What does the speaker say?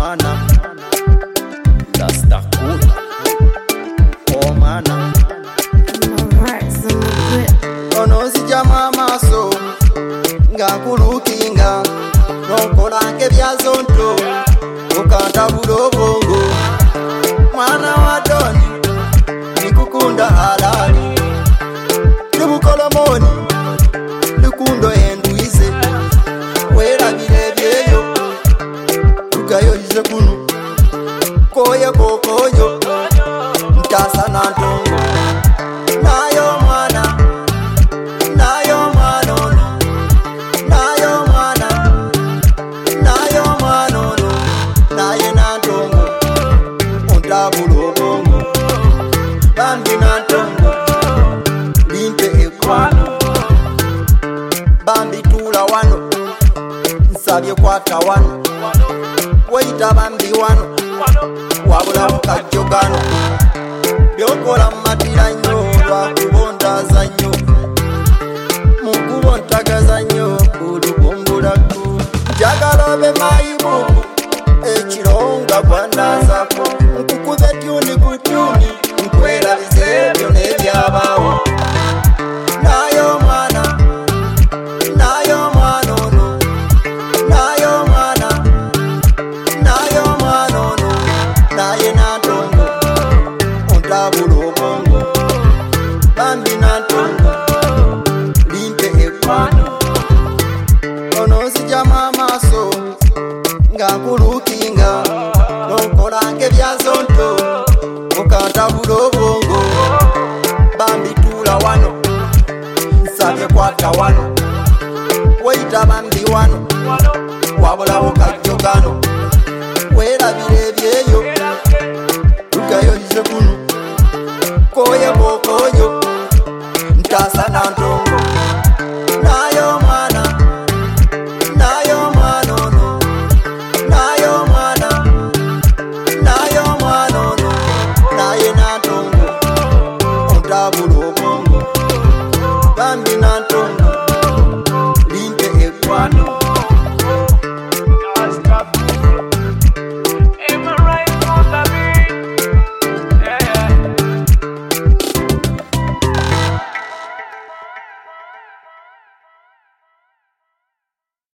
mwana Dastakula oh mana ono sija mama so ngakulukinga nokolange byazonto ukanda bulobongo mwana wa doni nikukunda halali nibukolomoni likundo enduize wera bilebyeyo tugayo ize kunu koye kokoyo mtasa na ntongo nayo mwana ono nayo mwana ono naye na ntongo ontabulo bongo bambi na ntongo limpe ekwano bambi tula wano nsabye kwata wano weyita bambi wano wabula mukajjogano byokola mmatira nnyo lwakubondaza nnyo mukubo ntagaza nnyo olubumbulaku njagala obe mayi